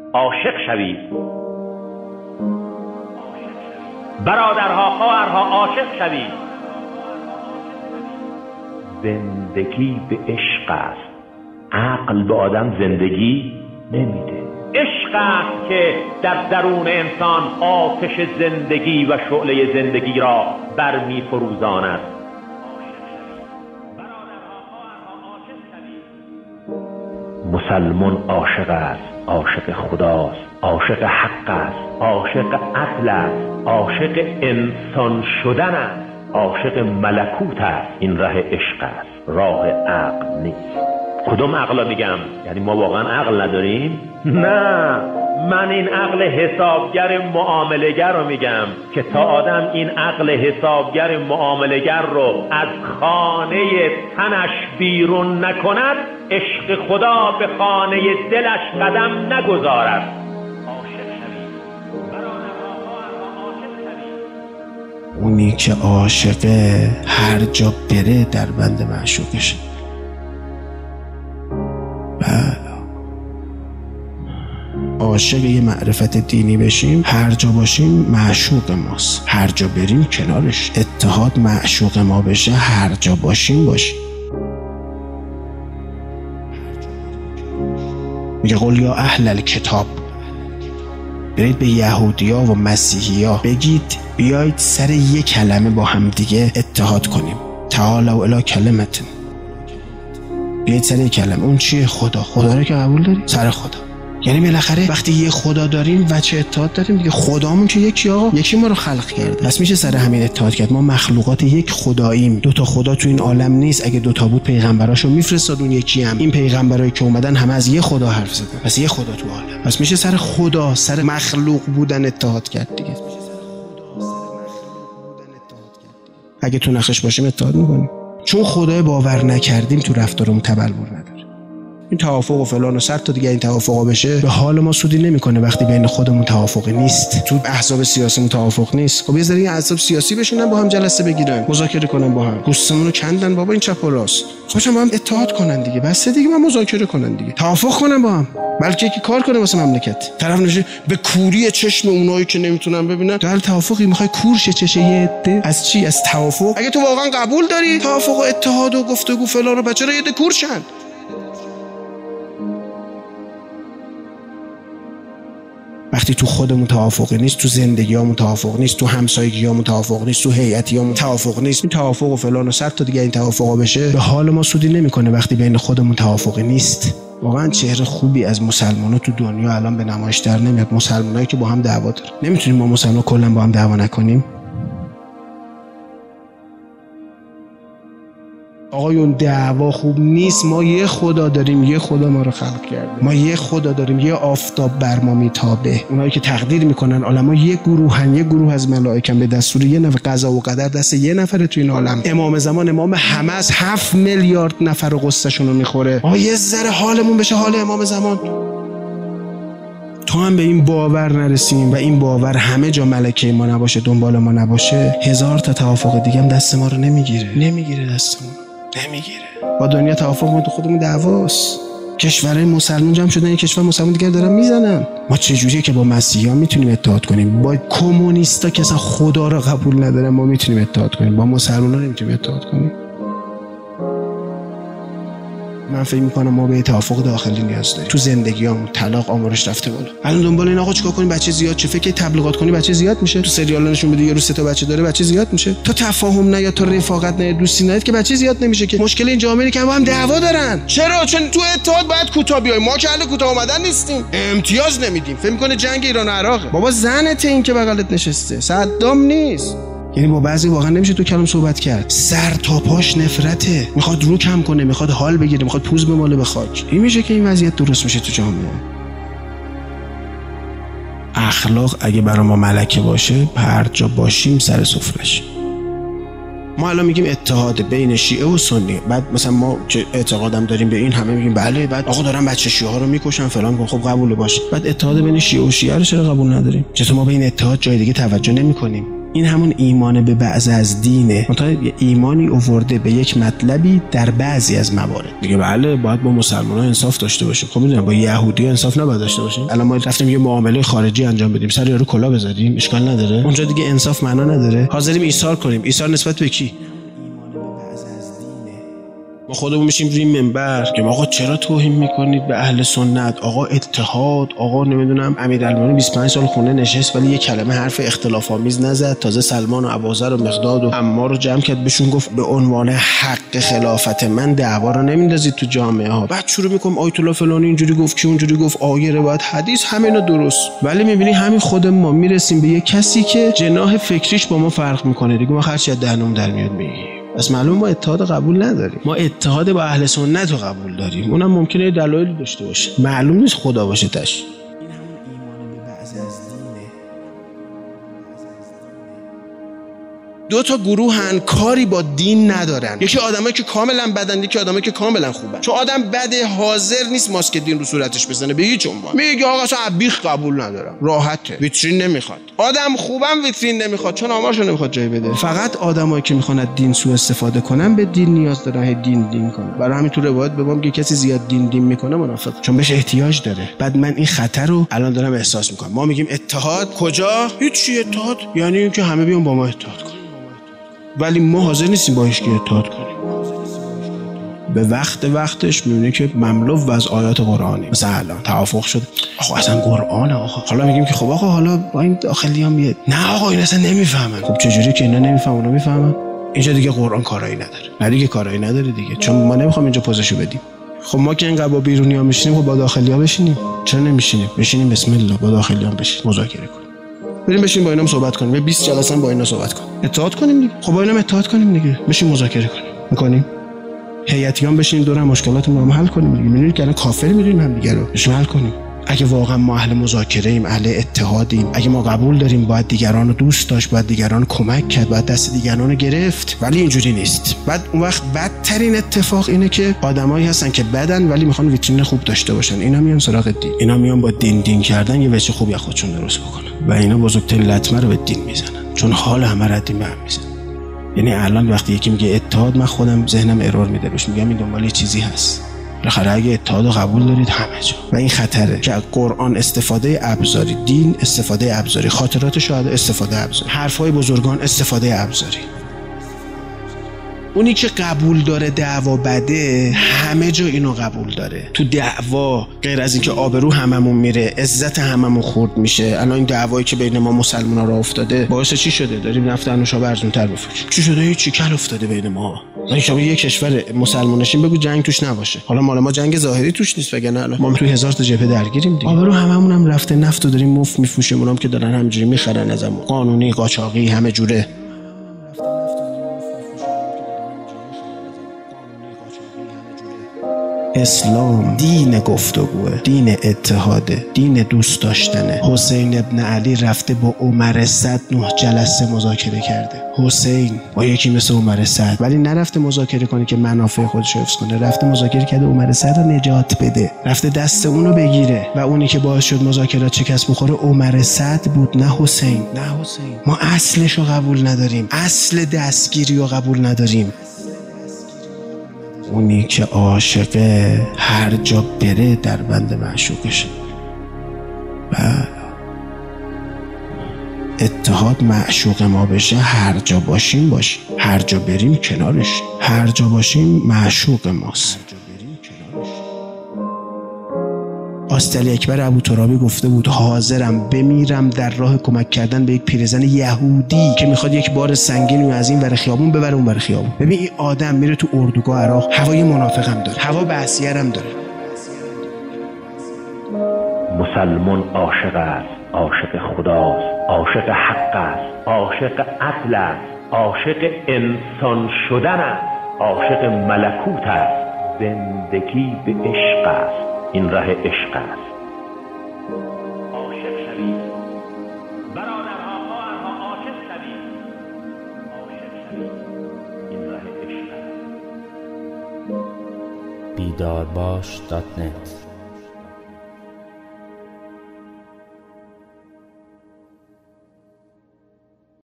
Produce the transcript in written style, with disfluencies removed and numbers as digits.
عاشق شوید. برادرها خواهرها عاشق شوید. زندگی به عشق است. عقل به آدم زندگی نمیده. عشق است که در درون انسان آتش زندگی و شعله زندگی را برمی فروزاند. مسلمان عاشق است، عاشق خداست، عاشق حق است، عاشق عدل است، عاشق انسان شدن است، عاشق ملکوت است. این راه عشق است، راه عقل نیست. کدوم عقل میگم؟ یعنی ما واقعا عقل نداریم؟ نه، من این عقل حسابگر معامله‌گر رو میگم که تا آدم این عقل حسابگر معامله‌گر رو از خانه تنش بیرون نکند، عشق خدا به خانه دلش قدم نگذارد. اونی که عاشقه هر جا بره در بند معشوقشه. عاشق یه معرفت دینی بشیم، هر جا باشیم معشوق ماست، هر جا بریم کنارش. اتحاد معشوق ما بشه، هر جا باشیم. میگه قل یا اهل الکتاب، برید به یهودیا و مسیحیا بگید بیایید سر یک کلمه با هم دیگه اتحاد کنیم. تعالوا الی کلمت، بیایید سر یک کلمه. اون چیه؟ خدا رو که قبول داری؟ سر خدا. یعنی بالاخره وقتی یه خدا داریم و چه اتحاد داریم دیگه. خدامون که یکی، آقا یکی ما رو خلق کرده، پس میشه سر همین اتحاد کرد. ما مخلوقات یک خداییم. دوتا خدا تو این عالم نیست. اگه دوتا بود پیغمبراشو میفرستاد اون یکی هم. این پیغمبرایی که اومدن همه از یه خدا حرف زدن، پس یه خدا تو عالم. پس میشه سر خدا، سر مخلوق بودن اتحاد کرد دیگه. اگه تو نخش باشیم اتحاد میکنیم، چون خدای باور نکردیم تو رفتارمون تبلور نداره. این توافق و فلان و صد تا دیگه این توافقا بشه به حال ما سودی نمیکنه. وقتی بین خودمون توافقی نیست، تو احزاب سیاسی توافق نیست، خب یه ذره این احزاب سیاسی بشینن با هم جلسه بگیرن، مذاکره کنن با هم، گوشتمون رو کندن بابا این چپ و راست، خودشون با هم اتحاد کنن دیگه. بس دیگه ما مذاکره کنن دیگه، توافق کنن با هم، بلکه یکی کار کنه واسه مملکت. طرف نشه به کوری چشم اونایی که نمیتونن ببینن. در توافقی میخوای کورش چشه یه عده از چی؟ از توافق. اگه تو واقعا قبول داری توافق و اتحاد و گفتگو فلان و بچه‌ها یه عده کورشن. وقتی تو خودمون توافقی نیست، تو زندگیامون توافق نیست، تو همسایگیامون توافق نیست، تو هیئتیامون توافق نیست، این توافق و فلان و صد تا دیگه این توافقا بشه به حال ما سودی نمیکنه. وقتی بین خودمون توافقی نیست، واقعا چهره خوبی از مسلمان‌ها تو دنیا الان به نمایش در نمیاد. مسلمانایی که با هم دعوا دارن. نمیتونیم ما مسلمان‌ها کلا با هم دعوا نکنیم؟ آقایون دعوا خوب نیست. ما یه خدا داریم، یه خدا ما رو خلق کرده. ما یه خدا داریم، یه آفتاب بر ما میتابه. اونایی که تقدیر میکنن عالم‌ها یه گروهن، یه گروه از ملائکه به دستور یه نفر، قضا و قدر دست یه نفره تو این عالم. امام زمان، امام همه از 7 میلیارد نفر رو قصه‌شون رو میخوره. یه ذره حالمون بشه حال امام زمان. تا هم به این باور نرسیم و این باور همه جا ملکه ما نباشه، دنبال ما نباشه، 1000 تا توافق دیگه هم دست ما رو نمیگیره دستمون. نمیگیره. با دنیا توافق ما تو خودمون دعواست. کشورهای مسلمان جمع شدن، یک کشور مسلمان دیگر دارن میزنن. ما چه جوریه که با مسیحیان میتونیم اتحاد کنیم؟ با کمونیستا که اصلا خدا رو قبول ندارن ما میتونیم اتحاد کنیم، با مسلمان‌ها نمیتونیم اتحاد کنیم. من فکر میکنم ما به توافق داخلی نیاز داریم. تو زندگیامون طلاق آمارش رفته بالا. الان دنبال این آقا چیکار کنیم بچه زیاد چه؟ فکر تبلیغات کنی بچه زیاد میشه. تو سریالا نشون بده یه رو 3 تا بچه داره بچه زیاد میشه. تا تفاهم نه یا تا رفاقت نه دوستی نه که بچه زیاد نمیشه. که مشکل این جامعه که با هم دعوا دارن. چرا؟ چون تو اتحاد باید کوتاه بیایم. ما که اهل کوتاه اومدن نیستیم. امتیاز نمیدیم. فکر میکنه جنگ ایران و عراقه. بابا زنت این که بغلت نشسته صدام نیست. یعنی با بعضی واقعا نمیشه تو کلام صحبت کرد. سر تا پاش نفرته، میخواد رو کم کنه، میخواد حال بگیره، میخواد پوز بماله به خاک. این میشه که این وضعیت درست میشه تو جامعه. اخلاق اگه برای ما ملکه باشه، هر جا باشیم سر سفره‌اش. ما الان میگیم اتحاد بین شیعه و سنی، بعد مثلا ما که اعتقادم داریم به این همه میگیم بله، بعد آقا دارن بچه شیعه ها رو میکشن فلان، خب قبول باشه. بعد اتحاد بین شیعه و شیعه رو چرا قبول نداریم؟ چطور ما به این اتحاد جای دیگه توجه نمیکنیم؟ این همون ایمان به بعض از دینه. منتها ایمانی آورده به یک مطلبی در بعضی از موارد. میگه بله باید با مسلمان‌ها انصاف داشته باشیم. خب میدونم با یهودی انصاف نباید داشته باشیم. الان ما رفتیم یه معامله خارجی انجام بدیم، سر یارو کلا بزنیم، اشکال نداره. اونجا دیگه انصاف معنا نداره. حاضریم ایثار کنیم. ایثار نسبت به کی؟ ما خودمون میشیم روی منبر که آقا چرا توهین میکنید به اهل سنت، آقا اتحاد، آقا نمیدونم امیرالمومنین 25 سال خونه نشست ولی یه کلمه حرف اختلاف آمیز نزد، تازه سلمان و ابوذر و مقداد و عمار رو جمع کرد بهشون گفت به عنوان حق خلافت من دعوا رو نمیندازید تو جامعه ها. بعد شروع میکنم آیت الله فلانی اینجوری گفت کی اونجوری گفت، آیه روایت حدیث همینا درست. ولی میبینی همین خود ما میرسیم به یه کسی که جناح فکریش با ما فرق میکنه دیگه، ما هر چی دهنمون در میاد میگیم. پس معلومه ما اتحاد قبول نداریم. ما اتحاد با اهل سنت رو قبول داریم. اونم ممکنه دلایلی داشته باشه. معلوم نیست خدا باشه تاش. این همون ایمان به بعض از دینه. دو تا گروهن کاری با دین ندارن. یکی آدمایی که کاملا بدن، یکی آدمایی که کاملا خوبن. چون آدم بده حاضر نیست ماسک دین رو صورتش بزنه به هیچ عنوان. میگه آقا اصلا بیخ قبول ندارم. راحته. ویترین نمیخواد. آدم خوبم ویترین نمیخواد چون آمارشو نمیخواد جای بده. فقط آدمایی که میخوان از دین سوء استفاده کنن به دین نیاز دارن، دین کنن. برای همین تو روایت به ما میگه کسی زیاد دین میکنه منافق، چون بهش احتیاج داره. بعد من این خطر رو الان دارم احساس میکنم. ما میگیم اتحاد کجا؟ هیچ اتحاد یعنی اینکه همه بیان با ما اتحاد کنن. ولی ما حاضر نیستیم با هیچ کی اتحاد کنیم. به وقتش میبینی که مملو از آیات قرآنی. مثلا الان توافق شد آقا اصلا قرآن آقا، حالا میگیم که خب آقا حالا با این داخلیام میاد، نه آقا این اصلا نمیفهمن. خب چجوری که اینا نمیفهمن اونا میفهمن؟ اینجا دیگه قرآن کارایی نداره. نه دیگه کارایی نداره دیگه، چون ما نمیخوام اینجا پوزشو بدیم. خب ما که اینقدر با بیرونی‌ها میشینیم، خب با داخلی‌ها بشینیم. چرا نمیشینیم؟ بشینیم بسم الله با داخلی‌ها بشینیم مذاکره کنیم. بریم بشین با اینا صحبت کنیم. به 20 جلسه با اینا صحبت کنیم. اتحاد کنیم دیگه. خب با اینا اتحاد کنیم دیگه. بشین مذاکره کنیم. می‌کنیم. هیئتیان بشین دور هم مشکلاتمون رو حل کنیم دیگه. می‌بینید که الان کافر می‌دونیم هم دیگه رو. بشین حل کنیم. اگه واقعا ما اهل مذاکره ایم، اهل اتحادیم، اگه ما قبول داریم باید دیگران رو دوست داشت، باید دیگران کمک کرد، باید دست دیگران رو گرفت، ولی اینجوری نیست. بعد اون وقت بدترین اتفاق اینه که آدمایی هستن که بدن ولی میخوان ویترین خوب داشته باشن. اینا میان سراغ دین، اینا میان با دین کردن یه وجه خوبی از خودشون درست بکنن و اینا بزرگترین لطمه رو به دین میزنن، چون حال همه رو دین به هم میزنه. یعنی الان وقتی یکی میگه اتحاد، من خودم ذهنم ارور میده، روش میگم این دنبال یه چیزی هست. بالاخره اگه اتحاد رو قبول دارید همه جا، و این خطره که قرآن استفاده ابزاری، دین استفاده ابزاری، خاطرات شهدا استفاده ابزاری، حرفهای بزرگان استفاده ابزاری. اونی که قبول داره دعوا بده همه جا اینو قبول داره. تو دعوا غیر از اینکه آبرو هممون میره، عزت هممون خورد میشه. الان این دعوایی که بین ما مسلمان‌ها راه افتاده باعث چی شده؟ داریم نفت نوشابه ارزان‌تر می‌فروشیم. چی شده؟ هیچ کل افتاده بین ما. این شما یک کشور مسلمانشین بگو جنگ توش نباشه. حالا مال ما جنگ ظاهری توش نیست، وگرنه الان ما تو 1000 تا جبهه درگیریم دیگه. آبرو هممون هم رفته، نفت رو داریم مفت می‌فروشیم، اونام که دارن همینجوری می‌خرن ازمون. قانونی، قاچاقی، همه جوره. اسلام دین گفتگوه، دین اتحاده، دین دوست داشتنه. حسین ابن علی رفته با عمر سعد 9 جلسه مذاکره کرده. حسین با یکی مثل عمر سعد، ولی نرفته مذاکره کنه که منافع خودش رو حفظ کنه، رفته مذاکره کرده عمر سعد رو نجات بده، رفته دست اونو بگیره، و اونی که باعث شد مذاکرات شکست بخوره عمر سعد بود، نه حسین. ما اصلش رو قبول نداریم، اصل دستگیری رو قبول نداریم. اونی که عاشقه هر جا بره در بند معشوقشه. و اتحاد معشوق ما بشه، هر جا باشیم، هر جا بریم کنارش، هر جا باشیم معشوق ماست. آستلی اکبر ابوترابی گفته بود حاضرم بمیرم در راه کمک کردن به یک پیرزن یهودی که میخواد یک بار سنگین از این ور خیابون ببره اون ور خیابون. ببین این آدم میره تو اردوگاه عراق، هوای منافقم داره، هوا بعثیرم داره. مسلمان عاشق است، عاشق خداست، عاشق حق است، عاشق عدل است، عاشق انسان شدن است، عاشق ملکوت است. زندگی به عشق است، این ره عشق است. عاشق شوید برادرها، خواهرها، عاشق شوید، عاشق شوید، این ره عشق است. بیدارباش.net